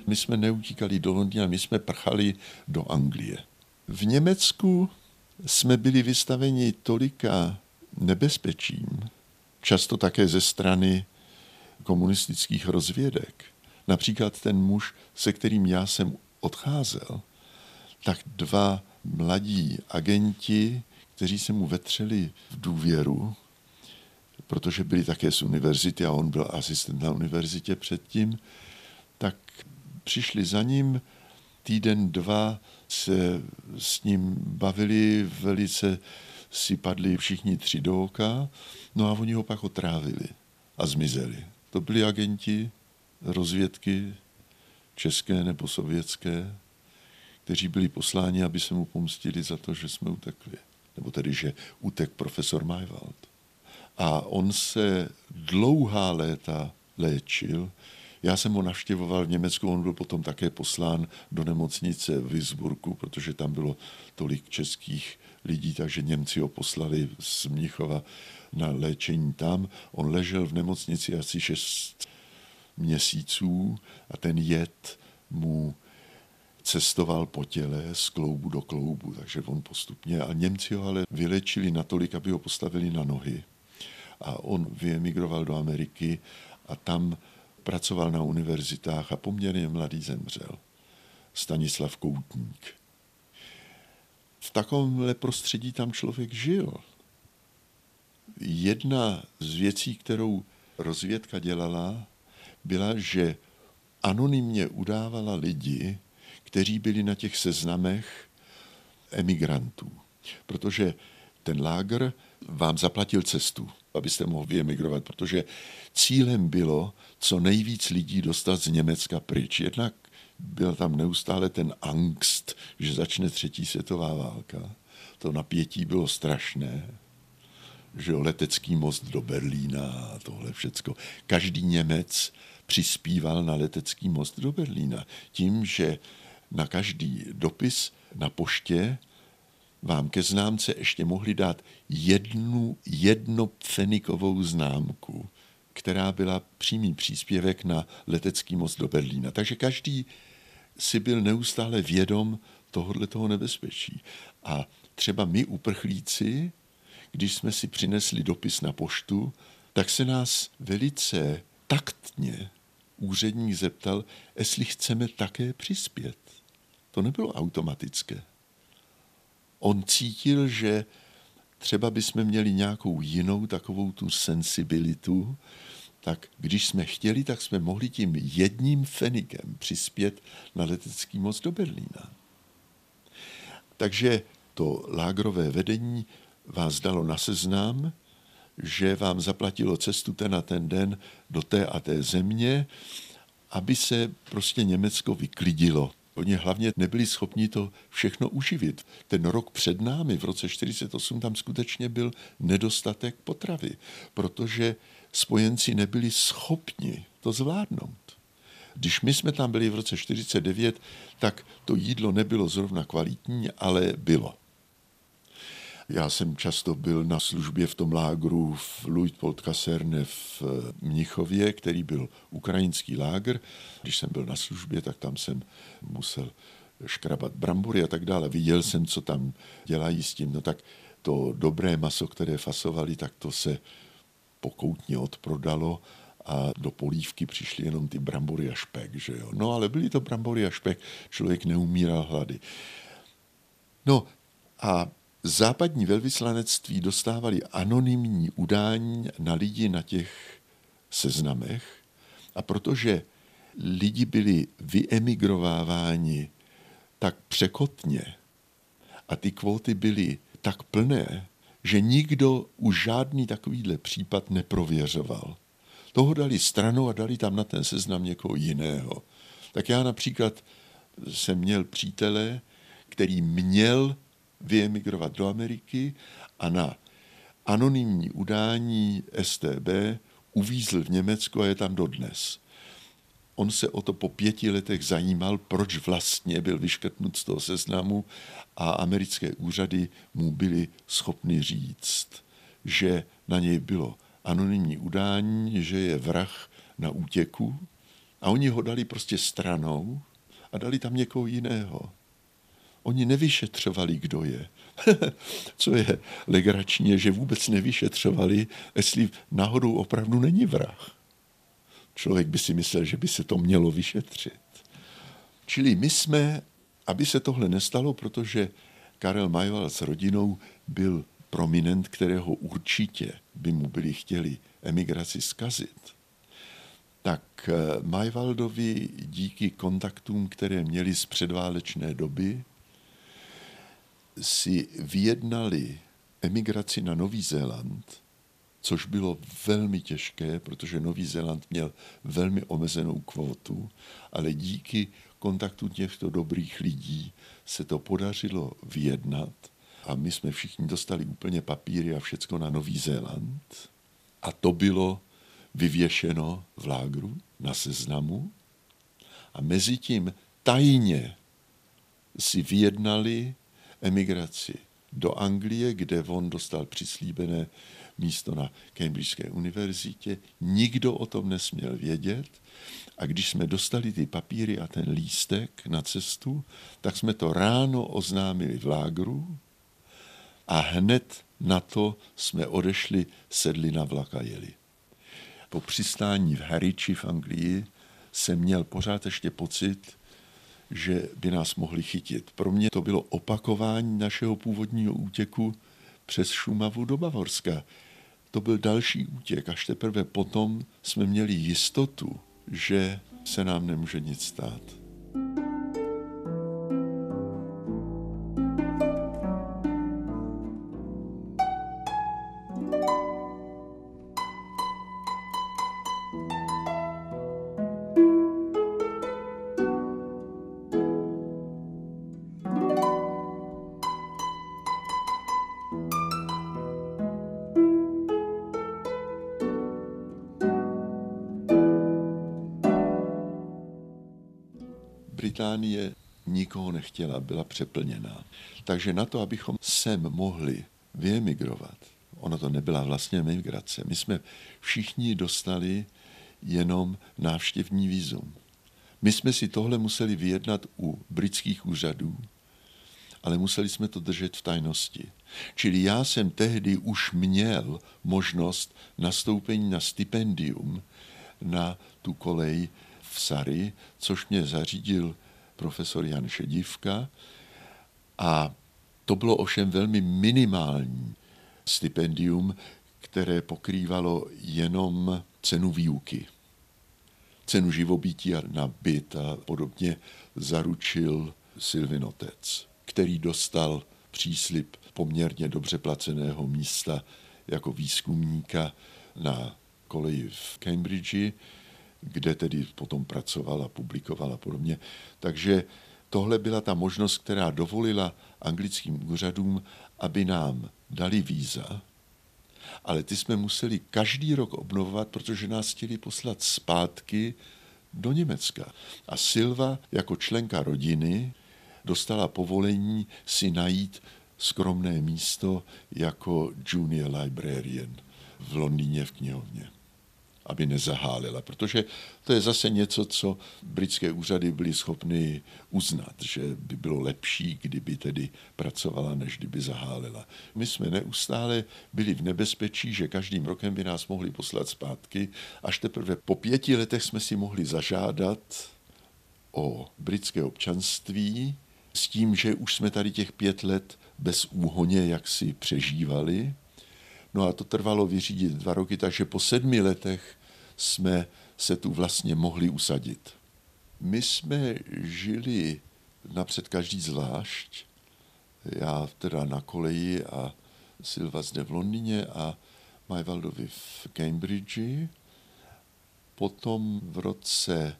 My jsme neutíkali do Londýna, my jsme prchali do Anglie. V Německu jsme byli vystaveni tolika nebezpečím, často také ze strany komunistických rozvědek. Například ten muž, se kterým já jsem odcházel, tak dva mladí agenti, kteří se mu vetřeli v důvěru, protože byli také z univerzity a on byl asistent na univerzitě předtím, tak přišli za ním, týden, dva se s ním bavili, velice si padli všichni tři do oka, no a oni ho pak otrávili a zmizeli. To byli agenti rozvědky české nebo sovětské, kteří byli posláni, aby se mu pomstili za to, že jsme utekli. Nebo tedy, že utek profesor Maywald. A on se dlouhá léta léčil. Já jsem ho navštěvoval v Německu, on byl potom také poslán do nemocnice v Würzburgu, protože tam bylo tolik českých lidí, takže Němci ho poslali z Mnichova na léčení tam. On ležel v nemocnici asi 6 měsíců a ten jed mu cestoval po těle z kloubu do kloubu, takže on postupně. A Němci ho ale vylečili natolik, aby ho postavili na nohy. A on vyemigroval do Ameriky a tam pracoval na univerzitách a poměrně mladý zemřel. Stanislav Koutník. V takovémhle prostředí tam člověk žil. Jedna z věcí, kterou rozvědka dělala, byla, že anonymně udávala lidi, kteří byli na těch seznamech emigrantů. Protože ten lágr vám zaplatil cestu, abyste mohli vyemigrovat, protože cílem bylo co nejvíc lidí dostat z Německa pryč. Jednak byl tam neustále ten angst, že začne 3. světová válka. To napětí bylo strašné, že letecký most do Berlína a tohle všecko. Každý Němec přispíval na letecký most do Berlína tím, že na každý dopis na poště vám ke známce ještě mohli dát jednopfenikovou známku, která byla přímý příspěvek na letecký most do Berlína. Takže každý si byl neustále vědom tohoto nebezpečí. A třeba my uprchlíci, když jsme si přinesli dopis na poštu, tak se nás velice taktně úředník zeptal, jestli chceme také přispět. To nebylo automatické. On cítil, že třeba bychom měli nějakou jinou takovou tu sensibilitu, tak když jsme chtěli, tak jsme mohli tím jedním fenikem přispět na letecký most do Berlína. Takže to lágrové vedení vás dalo na seznam, že vám zaplatilo cestu ten a ten den do té a té země, aby se prostě Německo vyklidilo. Oni hlavně nebyli schopni to všechno uživit. Ten rok před námi, v roce 1948, tam skutečně byl nedostatek potravy, protože spojenci nebyli schopni to zvládnout. Když my jsme tam byli v roce 1949, tak to jídlo nebylo zrovna kvalitní, ale bylo. Já jsem často byl na službě v tom lágru v Luitpold-Kaserne v Mnichově, který byl ukrajinský lágr. Když jsem byl na službě, tak tam jsem musel škrabat brambory a tak dále. Viděl jsem, co tam dělají s tím. No tak to dobré maso, které fasovali, tak to se pokoutně odprodalo a do polívky přišly jenom ty brambory a špek, že jo. No ale byly to brambory a špek, člověk neumíral hlady. No a západní velvyslanectví dostávali anonymní udání na lidi na těch seznamech a protože lidi byli vyemigrováváni tak překotně a ty kvóty byly tak plné, že nikdo už žádný takovýhle případ neprověřoval. Toho dali stranou a dali tam na ten seznam někoho jiného. Tak já například jsem měl přítele, který měl vyemigrovat do Ameriky a na anonymní udání StB uvízl v Německu a je tam dodnes. On se o to po 5 letech zajímal, proč vlastně byl vyškrtnut z toho seznamu a americké úřady mu byly schopny říct, že na něj bylo anonymní udání, že je vrah na útěku, A oni ho dali prostě stranou a dali tam někoho jiného. Oni nevyšetřovali, kdo je. Co je legrační, je, že vůbec nevyšetřovali, jestli náhodou opravdu není vrah. Člověk by si myslel, že by se to mělo vyšetřit. Čili my jsme, aby se tohle nestalo, protože Karel Majval s rodinou byl prominent, kterého určitě by mu byli chtěli emigraci zkazit, tak Majvaldovi díky kontaktům, které měli z předválečné doby, si vyjednali emigraci na Nový Zéland, což bylo velmi těžké, protože Nový Zéland měl velmi omezenou kvótu, ale díky kontaktu těchto dobrých lidí se to podařilo vyjednat a my jsme všichni dostali úplně papíry a všecko na Nový Zéland. A to bylo vyvěšeno v lágru na Seznamu a mezitím tajně si vyjednali emigraci do Anglie, kde on dostal přislíbené místo na Cambridgeské univerzitě. Nikdo o tom nesměl vědět a když jsme dostali ty papíry a ten lístek na cestu, tak jsme to ráno oznámili v lágru a hned na to jsme odešli, sedli na vlak a jeli. Po přistání v Harwichi v Anglii jsem měl pořád ještě pocit, že by nás mohli chytit. Pro mě to bylo opakování našeho původního útěku přes Šumavu do Bavorska. To byl další útěk, až teprve potom jsme měli jistotu, že se nám nemůže nic stát. Británie nikoho nechtěla, byla přeplněná. Takže na to, abychom sem mohli vyemigrovat, ono to nebyla vlastně emigrace, my jsme všichni dostali jenom návštěvní vízum. My jsme si tohle museli vyjednat u britských úřadů, ale museli jsme to držet v tajnosti. Čili já jsem tehdy už měl možnost nastoupení na stipendium na tu kolej v Surrey, což mě zařídil profesor Jan Šedivka a to bylo ovšem velmi minimální stipendium, které pokrývalo jenom cenu výuky. Cenu živobytí na byt a podobně zaručil Sylvin otec, který dostal příslib poměrně dobře placeného místa jako výzkumníka na koleji v Cambridge, kde tedy potom pracoval a publikoval a podobně. Takže tohle byla ta možnost, která dovolila anglickým úřadům, aby nám dali víza, ale ty jsme museli každý rok obnovovat, protože nás chtěli poslat zpátky do Německa. A Silva jako členka rodiny dostala povolení si najít skromné místo jako junior librarian v Londýně v knihovně, aby nezahálila, protože to je zase něco, co britské úřady byly schopny uznat, že by bylo lepší, kdyby tedy pracovala, než kdyby zahálila. My jsme neustále byli v nebezpečí, že každým rokem by nás mohli poslat zpátky, až teprve po 5 letech jsme si mohli zažádat o britské občanství s tím, že už jsme tady těch 5 let bez úhoně jaksi přežívali. No a to trvalo vyřídit 2 roky, takže po 7 letech jsme se tu vlastně mohli usadit. My jsme žili napřed každý zvlášť, já teda na koleji a Silva zde v Londýně a Majvaldovi v Cambridge. Potom v roce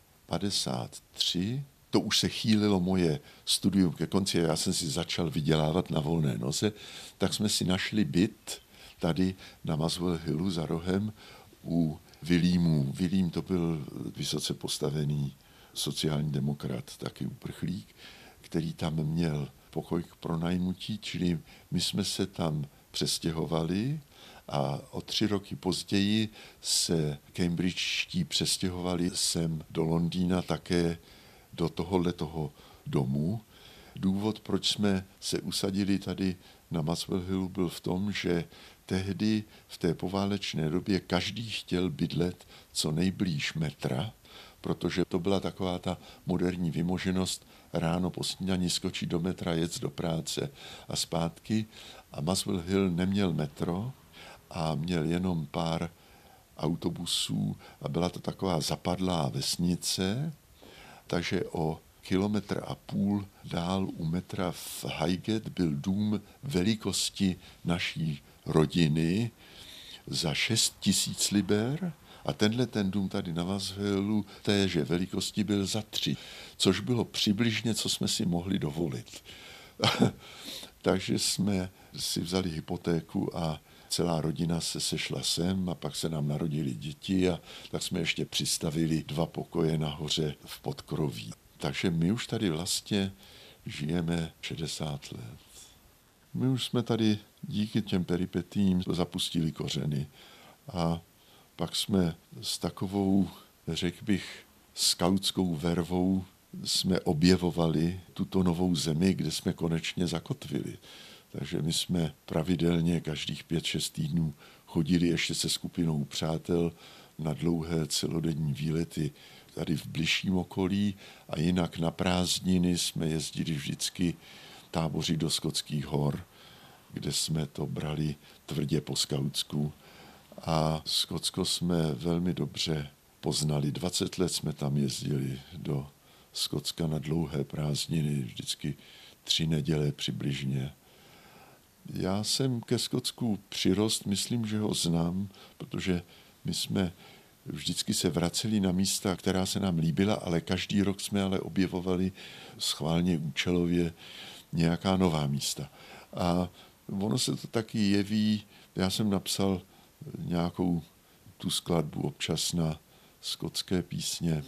53, to už se chýlilo moje studium ke konci, já jsem si začal vydělávat na volné noze, tak jsme si našli byt tady na Muswell Hillu za rohem u Williamů. William to byl vysoce postavený sociální demokrat, taky uprchlík, který tam měl pokoj k pronajmutí, čili my jsme se tam přestěhovali A o 3 roky později se cambridští přestěhovali sem do Londýna také do tohoto domu. Důvod, proč jsme se usadili tady na Muswell Hillu, byl v tom, že tehdy v té poválečné době každý chtěl bydlet co nejblíž metra, protože to byla taková ta moderní vymoženost ráno po snídani skočit do metra, jet do práce a zpátky. A Muswell Hill neměl metro a měl jenom pár autobusů a byla to taková zapadlá vesnice, takže o 1,5 kilometru dál u metra v Highgate byl dům velikosti naší rodiny za 6 000 liber a ten dům tady na Muswellu téže velikosti byl za 3, což bylo přibližně, co jsme si mohli dovolit. Takže jsme si vzali hypotéku a celá rodina se sešla sem a pak se nám narodili děti a tak jsme ještě přistavili 2 pokoje nahoře v podkroví. Takže my už tady vlastně žijeme 60 let. My už jsme tady díky těm peripetím zapustili kořeny a pak jsme s takovou, řekl bych, skautskou vervou jsme objevovali tuto novou zemi, kde jsme konečně zakotvili. Takže my jsme pravidelně každých 5-6 týdnů chodili ještě se skupinou přátel na dlouhé celodenní výlety tady v bližším okolí a jinak na prázdniny jsme jezdili vždycky táboři do Skotských hor, kde jsme to brali tvrdě po skautsku a Skotsko jsme velmi dobře poznali. 20 let jsme tam jezdili do Skotska na dlouhé prázdniny, vždycky 3 neděle přibližně. Já jsem ke Skotsku přirost, myslím, že ho znám, protože my jsme vždycky se vraceli na místa, která se nám líbila, ale každý rok jsme ale objevovali schválně účelově nějaká nová místa. A ono se to taky jeví, já jsem napsal nějakou tu skladbu občas na skotské písně.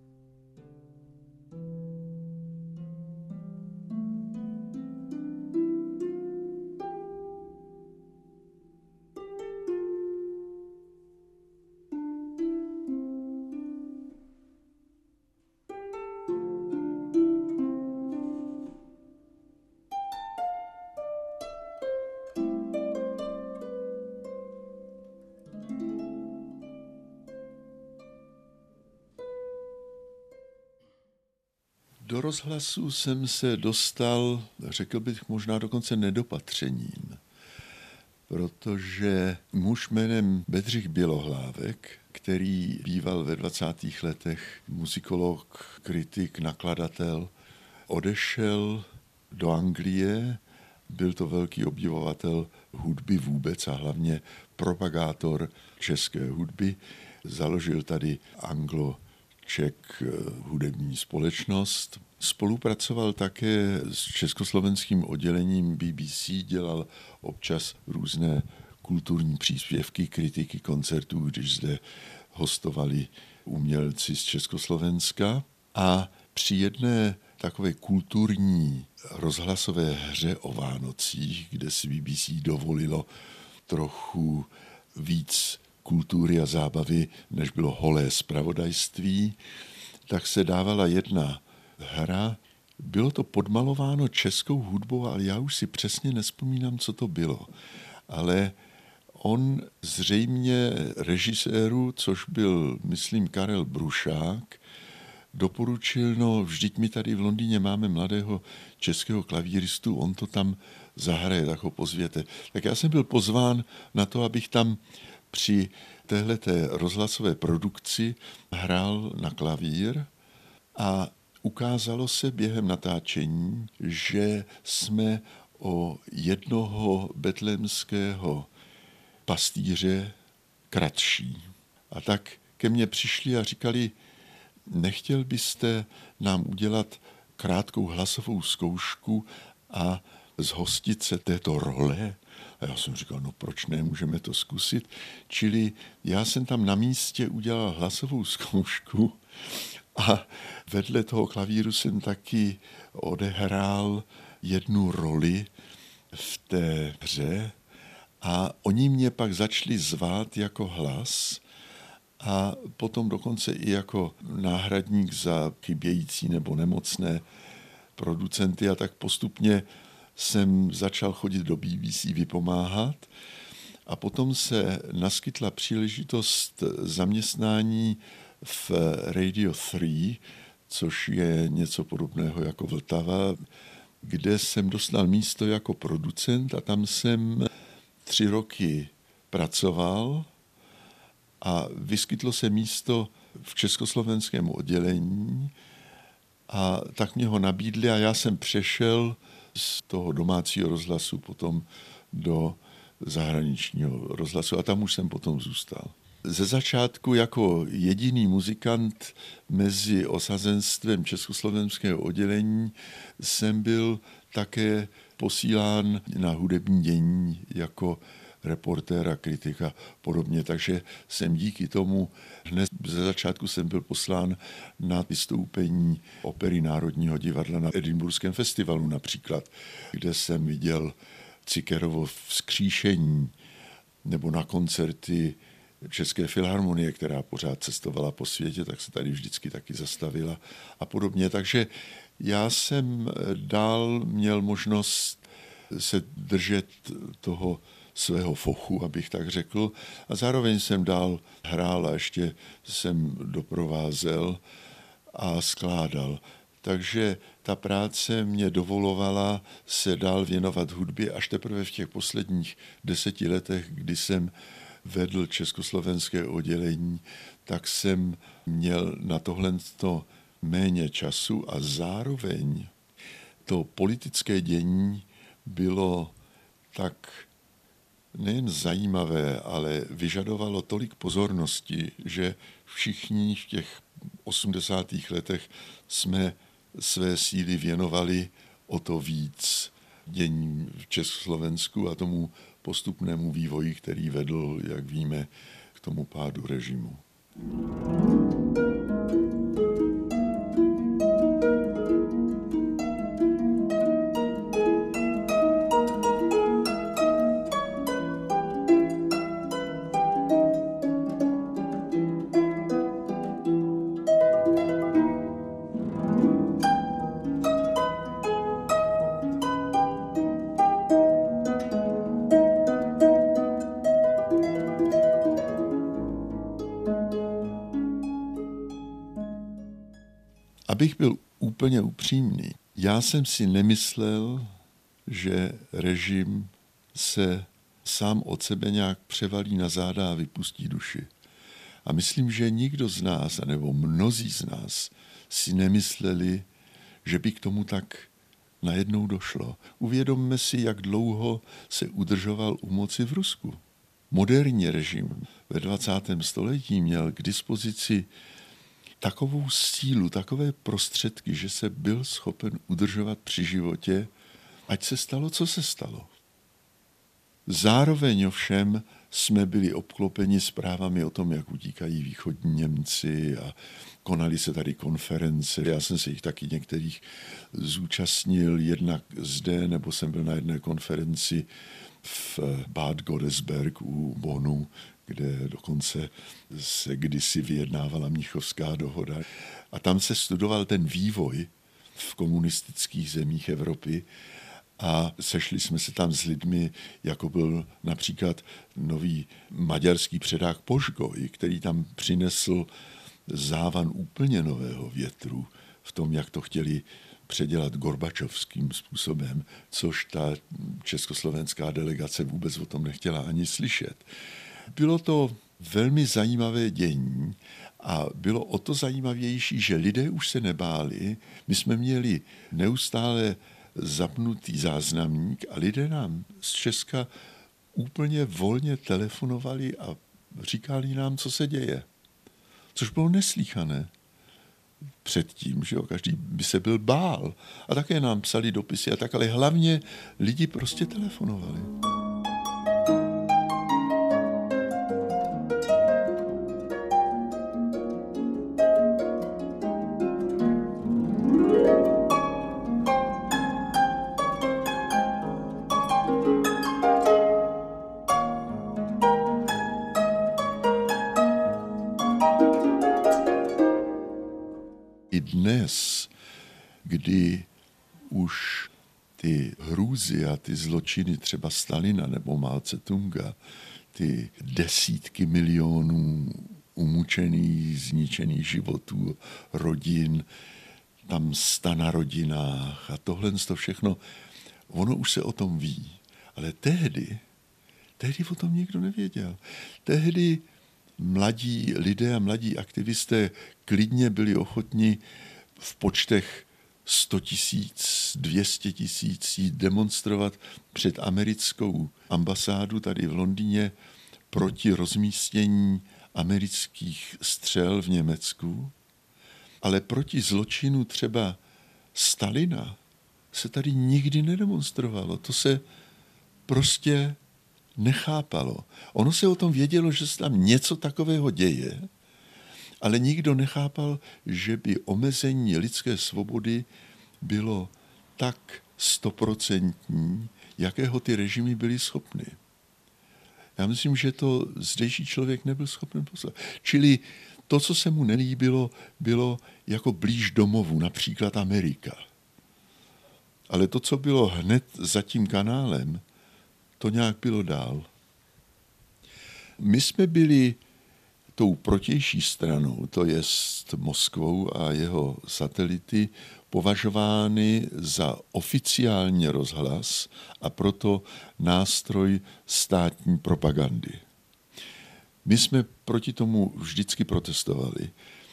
Do rozhlasu jsem se dostal, řekl bych možná dokonce nedopatřením, protože muž jménem Bedřich Bělohlávek, který býval ve 20. letech muzikolog, kritik, nakladatel, odešel do Anglie, byl to velký obdivovatel hudby vůbec a hlavně propagátor české hudby, založil tady Anglo-Czech hudební společnost. Spolupracoval také s československým oddělením BBC, dělal občas různé kulturní příspěvky, kritiky koncertů, když zde hostovali umělci z Československa. A při jedné takové kulturní rozhlasové hře o Vánocích, kde si BBC dovolilo trochu víc kultury a zábavy, než bylo holé zpravodajství, tak se dávala jedna hra. Bylo to podmalováno českou hudbou, ale já už si přesně nevzpomínám, co to bylo. Ale on zřejmě režiséru, což byl, myslím, Karel Brušák, doporučil, no vždyť my tady v Londýně máme mladého českého klavíristu, on to tam zahraje, tak ho pozvěte. Tak já jsem byl pozván na to, abych tam při téhleté rozhlasové produkci hrál na klavír a ukázalo se během natáčení, že jsme o jednoho betlémského pastýře kratší. A tak ke mně přišli a říkali, nechtěl byste nám udělat krátkou hlasovou zkoušku a zhostit se této role? A já jsem říkal, no proč ne, můžeme to zkusit. Čili já jsem tam na místě udělal hlasovou zkoušku a vedle toho klavíru jsem taky odehrál jednu roli v té hře A oni mě pak začali zvát jako hlas a potom dokonce i jako náhradník za chybějící nebo nemocné producenty a tak postupně jsem začal chodit do BBC vypomáhat a potom se naskytla příležitost zaměstnání v Radio 3, což je něco podobného jako Vltava, kde jsem dostal místo jako producent a tam jsem 3 roky pracoval a vyskytlo se místo v československém oddělení a tak mě ho nabídli a já jsem přešel z toho domácího rozhlasu potom do zahraničního rozhlasu a tam už jsem potom zůstal. Ze začátku jako jediný muzikant mezi osazenstvem československého oddělení jsem byl také posílán na hudební dění jako reportér a kritik a podobně, takže jsem díky tomu hned ze začátku jsem byl poslán na vystoupení opery Národního divadla na Edinburghském festivalu například, kde jsem viděl Cikerovo Vzkříšení nebo na koncerty České filharmonie, která pořád cestovala po světě, tak se tady vždycky taky zastavila a podobně. Takže já jsem dál měl možnost se držet toho svého fochu, abych tak řekl, a zároveň jsem dál hrál a ještě jsem doprovázel a skládal. Takže ta práce mě dovolovala se dál věnovat hudbě až teprve v těch posledních 10 letech, kdy jsem vedl československé oddělení, tak jsem měl na tohle méně času a zároveň to politické dění bylo tak nejen zajímavé, ale vyžadovalo tolik pozornosti, že všichni v těch 80. letech jsme své síly věnovali o to víc dění v Československu a tomu postupnému vývoji, který vedl, jak víme, k tomu pádu režimu. Abych byl úplně upřímný, já jsem si nemyslel, že režim se sám od sebe nějak převalí na záda a vypustí duši. A myslím, že nikdo z nás, nebo mnozí z nás, si nemysleli, že by k tomu tak najednou došlo. Uvědomme si, jak dlouho se udržoval u moci v Rusku. Moderní režim ve 20. století měl k dispozici takovou sílu, takové prostředky, že se byl schopen udržovat při životě, ať se stalo, co se stalo. Zároveň ovšem jsme byli obklopeni zprávami o tom, jak utíkají východní Němci a konaly se tady konference. Já jsem se jich taky některých zúčastnil, jednak zde, nebo jsem byl na jedné konferenci v Bad Godesberg u Bonnu, kde dokonce se kdysi vyjednávala Mnichovská dohoda. A tam se studoval ten vývoj v komunistických zemích Evropy a sešli jsme se tam s lidmi, jako byl například nový maďarský předák Požgoj, který tam přinesl závan úplně nového větru v tom, jak to chtěli předělat gorbačovským způsobem, což ta československá delegace vůbec o tom nechtěla ani slyšet. Bylo to velmi zajímavé dění a bylo o to zajímavější, že lidé už se nebáli. My jsme měli neustále zapnutý záznamník a lidé nám z Česka úplně volně telefonovali a říkali nám, co se děje. Což bylo neslýchané předtím, že jo, každý by se byl bál. A také nám psali dopisy a tak, ale hlavně lidi prostě telefonovali. kdy už ty hrůzy a ty zločiny třeba Stalina nebo Mao Tse-tunga, ty desítky milionů umučených, zničených životů, rodin, tam 100 na rodinách a tohle to všechno, ono už se o tom ví. Ale tehdy o tom nikdo nevěděl. Tehdy mladí lidé a mladí aktivisté klidně byli ochotni v počtech 100 000, 200 000 jít demonstrovat před americkou ambasádu tady v Londýně proti rozmístění amerických střel v Německu, ale proti zločinu třeba Stalina se tady nikdy nedemonstrovalo. To se prostě nechápalo. Ono se o tom vědělo, že se tam něco takového děje, ale nikdo nechápal, že by omezení lidské svobody bylo tak 100%, jakého ty režimy byly schopny. Já myslím, že to zdejší člověk nebyl schopen poslat. Čili to, co se mu nelíbilo, bylo jako blíž domovu, například Amerika. Ale to, co bylo hned za tím kanálem, to nějak bylo dál. My jsme byli tou protější stranou, to jest Moskvou a jeho satelity, považovány za oficiální rozhlas a proto nástroj státní propagandy. My jsme proti tomu vždycky protestovali.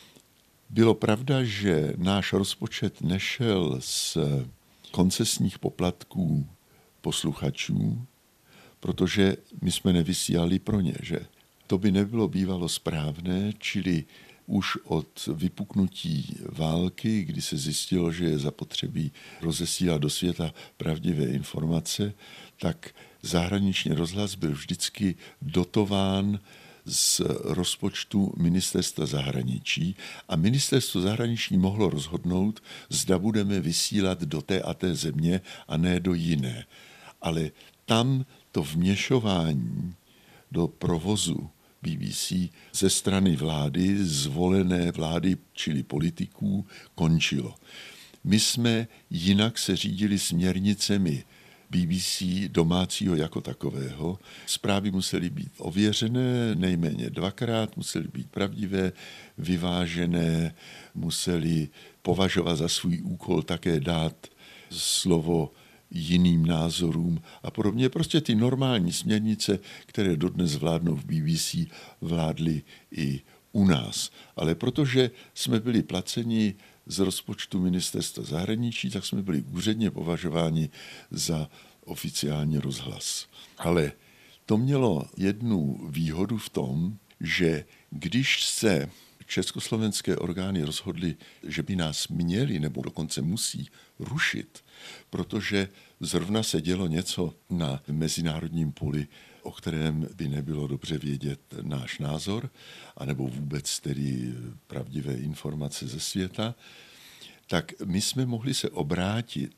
Bylo pravda, že náš rozpočet nešel z koncesních poplatků posluchačů, protože my jsme nevysílali pro ně, že? To by nebylo bývalo správné, čili už od vypuknutí války, kdy se zjistilo, že je zapotřebí rozesílat do světa pravdivé informace, tak zahraniční rozhlas byl vždycky dotován z rozpočtu ministerstva zahraničí a ministerstvo zahraničí mohlo rozhodnout, zda budeme vysílat do té a té země a ne do jiné. Ale tam to vměšování do provozu BBC ze strany vlády, zvolené vlády, čili politiků, končilo. My jsme jinak se řídili směrnicemi BBC domácího jako takového. Zprávy musely být ověřené nejméně 2krát, musely být pravdivé, vyvážené, museli považovat za svůj úkol také dát slovo jiným názorům a podobně. Prostě ty normální směrnice, které dodnes vládnou v BBC, vládly i u nás. Ale protože jsme byli placeni z rozpočtu ministerstva zahraničí, tak jsme byli úředně považováni za oficiální rozhlas. Ale to mělo jednu výhodu v tom, že když se československé orgány rozhodly, že by nás měli nebo dokonce musí rušit, protože zrovna se dělo něco na mezinárodním poli, o kterém by nebylo dobře vědět náš názor, anebo vůbec tedy pravdivé informace ze světa, tak my jsme mohli se obrátit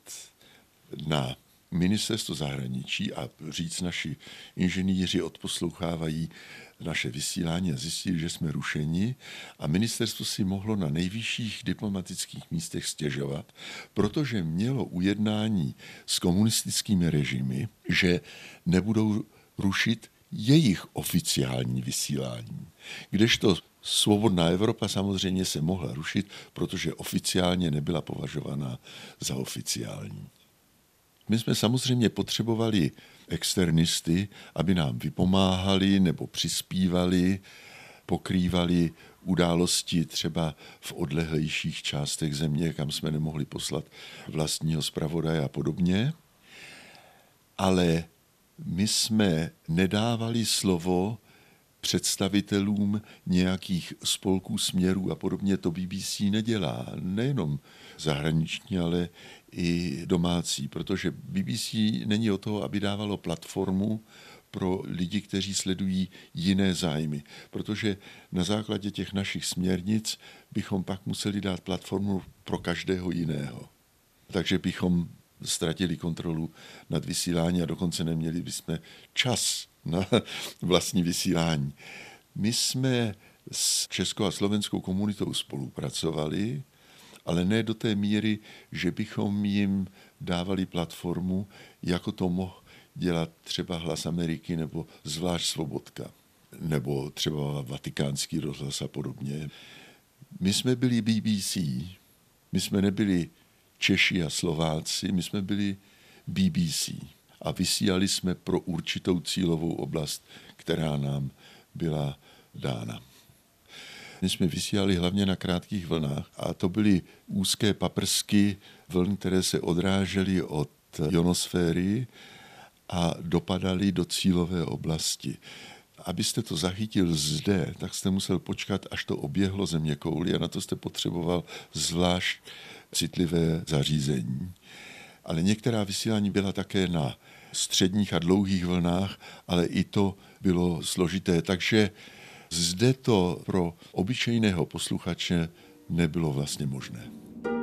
na ministerstvo zahraničí a říct, naši inženýři odposlouchávají naše vysílání a zjistili, že jsme rušeni a ministerstvo si mohlo na nejvyšších diplomatických místech stěžovat, protože mělo ujednání s komunistickými režimy, že nebudou rušit jejich oficiální vysílání. Kdežto Svobodná Evropa samozřejmě se mohla rušit, protože oficiálně nebyla považovaná za oficiální. My jsme samozřejmě potřebovali externisty, aby nám vypomáhali nebo přispívali, pokrývali události třeba v odlehlejších částech země, kam jsme nemohli poslat vlastního zpravodaje a podobně. Ale my jsme nedávali slovo představitelům nějakých spolků směrů a podobně. To BBC nedělá, nejenom zahraniční, ale i domácí, protože BBC není o toho, aby dávalo platformu pro lidi, kteří sledují jiné zájmy, protože na základě těch našich směrnic bychom pak museli dát platformu pro každého jiného. Takže bychom ztratili kontrolu nad vysílání a dokonce neměli bychom čas na vlastní vysílání. My jsme s českou a slovenskou komunitou spolupracovali, ale ne do té míry, že bychom jim dávali platformu, jako to mohl dělat třeba Hlas Ameriky nebo zvlášť Svobodka, nebo třeba Vatikánský rozhlas a podobně. My jsme byli BBC, my jsme nebyli Češi a Slováci, my jsme byli BBC a vysílali jsme pro určitou cílovou oblast, která nám byla dána. My jsme vysílali hlavně na krátkých vlnách a to byly úzké paprsky vln, které se odrážely od ionosféry a dopadaly do cílové oblasti. Abyste to zachytil zde, tak jste musel počkat, až to oběhlo zeměkouli a na to jste potřeboval zvlášť citlivé zařízení. Ale některá vysílání byla také na středních a dlouhých vlnách, ale i to bylo složité. Takže zde to pro obyčejného posluchače nebylo vlastně možné.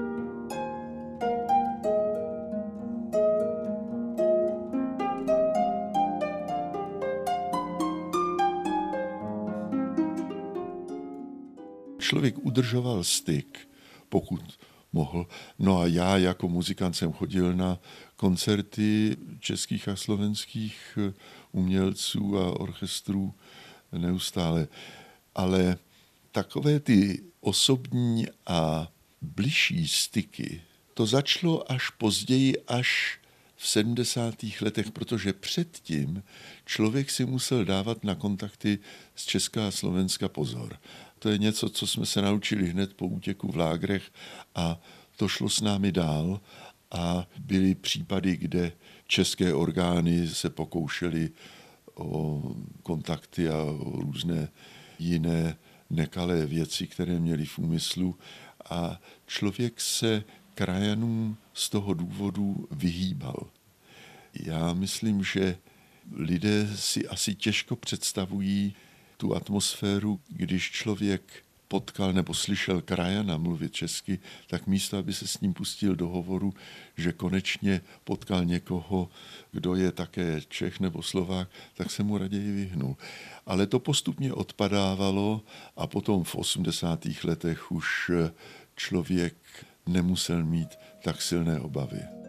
Člověk udržoval styk, pokud mohl. No a já jako muzikant jsem chodil na koncerty českých a slovenských umělců a orchestrů neustále. Ale takové ty osobní a bližší styky, to začalo až později, až v 70. letech, protože předtím člověk si musel dávat na kontakty z Česka a Slovenska pozor. To je něco, co jsme se naučili hned po útěku v lágrech a to šlo s námi dál a byly případy, kde české orgány se pokoušely o kontakty a o různé jiné nekalé věci, které měli v úmyslu a člověk se krajanům z toho důvodu vyhýbal. Já myslím, že lidé si asi těžko představují tu atmosféru, když člověk potkal nebo slyšel krajana mluvit česky, tak místo, aby se s ním pustil do hovoru, že konečně potkal někoho, kdo je také Čech nebo Slovák, tak se mu raději vyhnul. Ale to postupně odpadávalo a potom v 80. letech už člověk nemusel mít tak silné obavy.